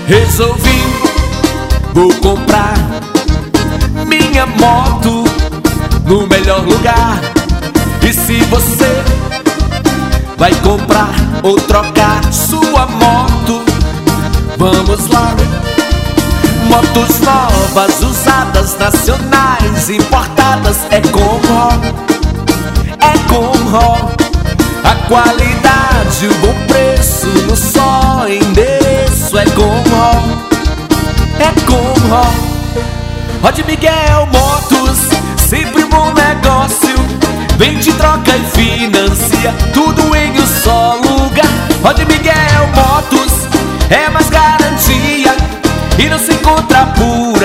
Resolvi, vou comprar minha moto no melhor lugar. E se você vai comprar ou trocar sua moto, vamos lá. Motos novas, usadas, nacionais, importadas, é com Ró, é com Ró. A qualidade, o bom preço, no só endereço, é com Ró, é com Ró. Rod Miguel Motos, sempre um bom negócio. Vende, troca e financia, tudo em um só lugar. Rod Miguel Motos é mais garantia e não se encontra por